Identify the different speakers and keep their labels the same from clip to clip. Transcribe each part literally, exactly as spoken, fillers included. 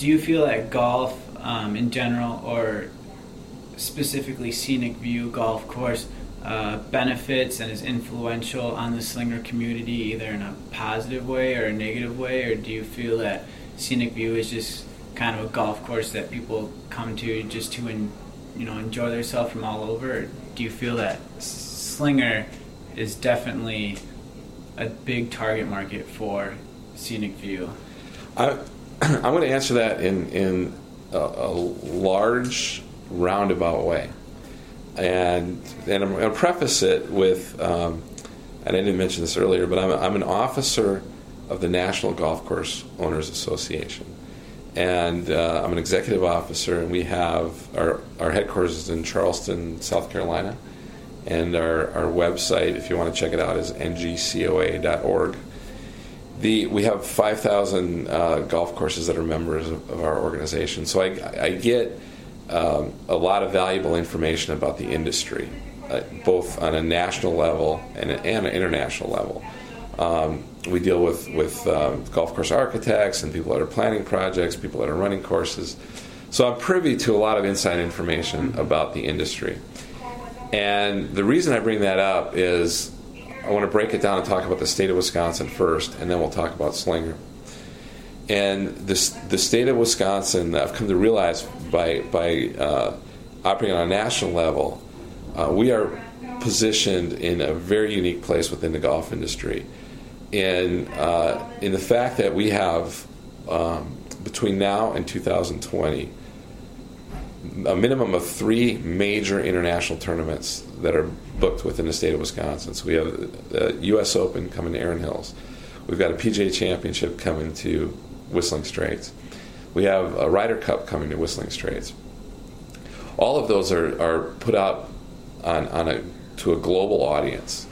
Speaker 1: do you feel that golf um, in general, or specifically Scenic View Golf Course, uh, benefits and is influential on the slinger community either in a positive way or a negative way, or do you feel that Scenic View is just kind of a golf course that people come to just to en- you know enjoy themselves from all over, or do you feel that Slinger is definitely a big target market for Scenic View?
Speaker 2: I, I'm going to answer that in, in a, a large, roundabout way. And, and I'm going to preface it with, um, and I didn't mention this earlier, but I'm, a, I'm an officer of the National Golf Course Owners Association. And uh, I'm an executive officer, and we have our, our headquarters is in Charleston, South Carolina. And our, our website, if you want to check it out, is N G C O A dot org. The, we have five thousand uh, golf courses that are members of, of our organization. So I, I get um, a lot of valuable information about the industry, uh, both on a national level and, a, and an international level. Um, we deal with, with uh, golf course architects and people that are planning projects, people that are running courses. So I'm privy to a lot of inside information about the industry. And the reason I bring that up is I want to break it down and talk about the state of Wisconsin first, and then we'll talk about Slinger. And this, the state of Wisconsin, I've come to realize by, by uh, operating on a national level, uh, we are positioned in a very unique place within the golf industry. In, uh, in the fact that we have, um, between now and two thousand twenty, a minimum of three major international tournaments that are booked within the state of Wisconsin. So we have the U S Open coming to Erin Hills. We've got a P G A Championship coming to Whistling Straits. We have a Ryder Cup coming to Whistling Straits. All of those are, are put out on, on a to a global audience.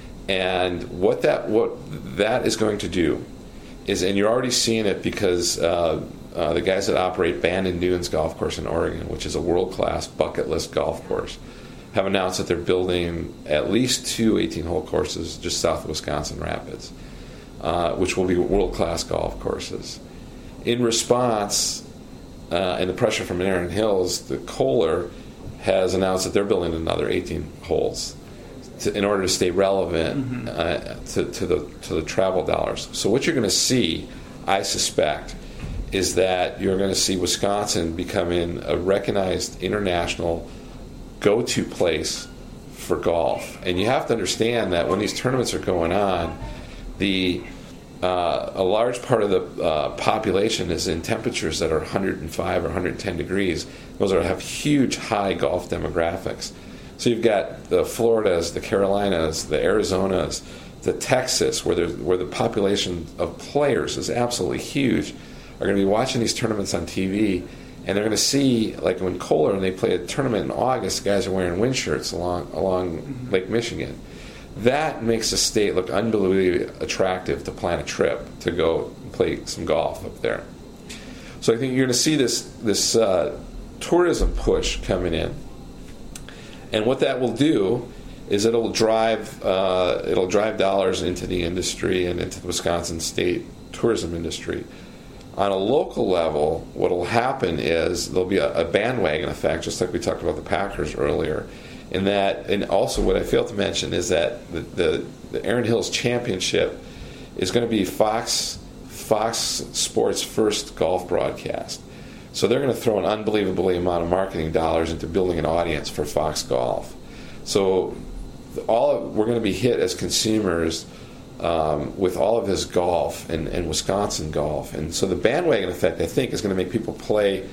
Speaker 2: And what that what that is going to do is, and you're already seeing it because uh, uh, the guys that operate Bandon Dunes Golf Course in Oregon, which is a world-class bucket list golf course, have announced that they're building at least two eighteen-hole courses just south of Wisconsin Rapids, uh, which will be world-class golf courses. In response, uh, and the pressure from Erin Hills, the Kohler has announced that they're building another eighteen holes to, in order to stay relevant mm-hmm. uh, to, to the to the travel dollars. So what you're going to see, I suspect, is that you're going to see Wisconsin becoming a recognized international go-to place for golf. And you have to understand that when these tournaments are going on, the uh, a large part of the uh, population is in temperatures that are one hundred five or one hundred ten degrees. Those are have huge high golf demographics. So you've got the Floridas, the Carolinas, the Arizonas, the Texas, where where the population of players is absolutely huge, are going to be watching these tournaments on T V, and they're going to see, like when Kohler and they play a tournament in August, guys are wearing wind shirts along along mm-hmm. Lake Michigan. That makes the state look unbelievably attractive to plan a trip to go play some golf up there. So I think you're going to see this this uh, tourism push coming in, and what that will do is it'll drive uh, it'll drive dollars into the industry and into the Wisconsin state tourism industry. On a local level, what will happen is there'll be a, a bandwagon effect, just like we talked about the Packers earlier. In that, and also what I failed to mention is that the the, the Erin Hills Championship is going to be Fox Fox Sports' first golf broadcast. So they're going to throw an unbelievable amount of marketing dollars into building an audience for Fox Golf. So all of, we're going to be hit as consumers um, with all of this golf and, and Wisconsin golf. And so the bandwagon effect, I think, is going to make people play.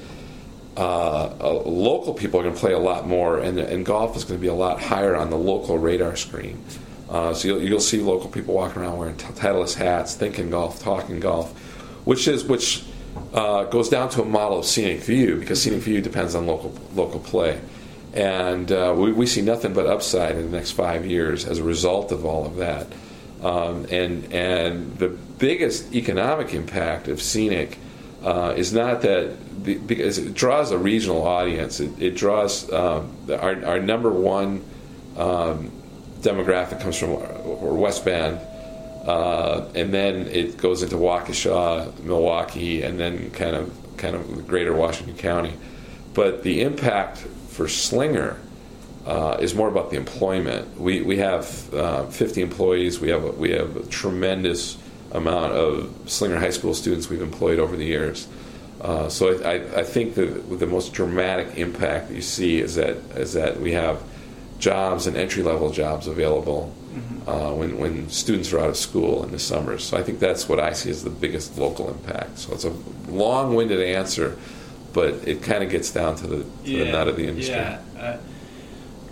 Speaker 2: Uh, uh, local people are going to play a lot more, and, and golf is going to be a lot higher on the local radar screen. Uh, so you'll, you'll see local people walking around wearing t- Titleist hats, thinking golf, talking golf, which is which uh, goes down to a model of Scenic View, because Scenic View depends on local local play, and uh, we, we see nothing but upside in the next five years as a result of all of that. Um, and and the biggest economic impact of Scenic uh, is not that. Because it draws a regional audience. It, it draws um, our, our number one um, demographic comes from or West Bend, uh, and then it goes into Waukesha, Milwaukee, and then kind of kind of the greater Washington County. But the impact for Slinger uh, is more about the employment. We we have uh, fifty employees. We have a, we have a tremendous amount of Slinger High School students we've employed over the years. Uh, so I, I, I think that the most dramatic impact that you see is that is that we have jobs and entry level jobs available mm-hmm. uh, when when students are out of school in the summers. So I think that's what I see as the biggest local impact. So it's a long-winded answer, but it kind of gets down to the, to
Speaker 1: yeah,
Speaker 2: the nut of the industry.
Speaker 1: Yeah. Uh,